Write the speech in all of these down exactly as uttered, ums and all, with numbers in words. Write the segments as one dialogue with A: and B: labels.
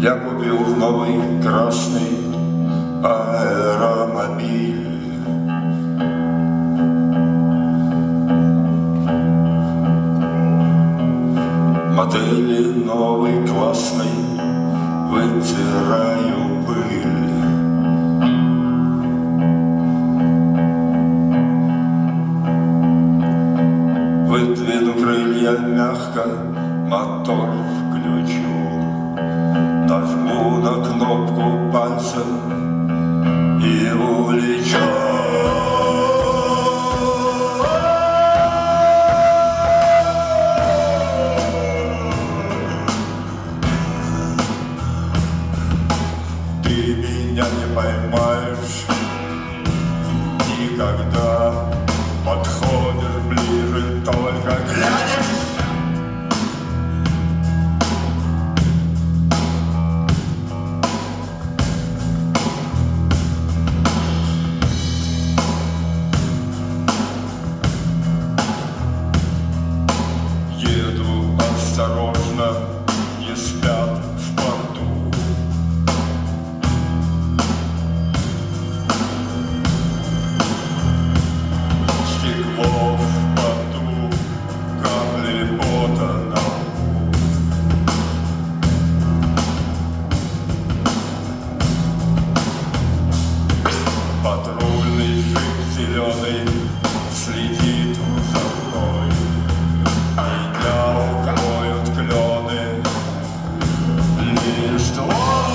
A: Я купил новый красный аэромобиль. Модели новый классный, вытираю пыль. Выдвину крылья мягко, мотор включу. Нажму на кнопку пальцем и улечу. Ты меня не поймаешь никогда. Подходишь ближе, только глянешь. Еду осторожно, не спят в порту. Стекло в поту, капли пота на лбу. Патрульный джип зеленый следит за мной. Меня укроют клены листвой.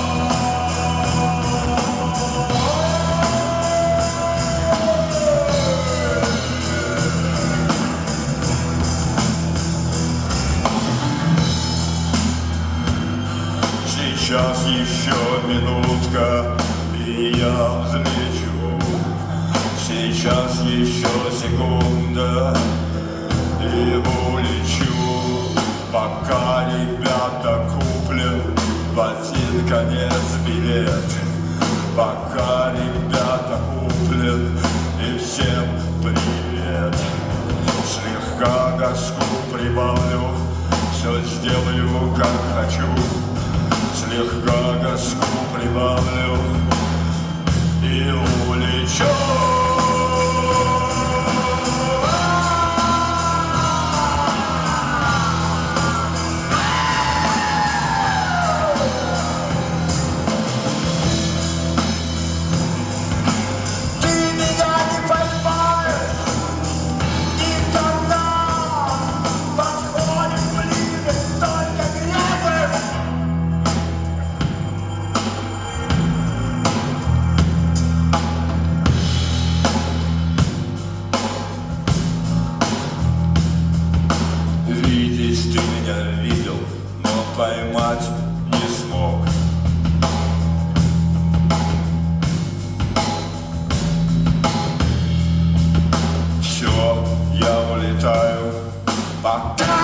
A: Сейчас еще минутка, и я взлечу. Сейчас еще секунда, и улечу. Пока, ребята, куплен в один конец билет. Пока, ребята, куплен, и всем привет. Слегка газку прибавлю, все сделаю как хочу. Слегка газку прибавлю и улечу. Видеть ты меня видел, но поймать не смог. Все, я улетаю, пока.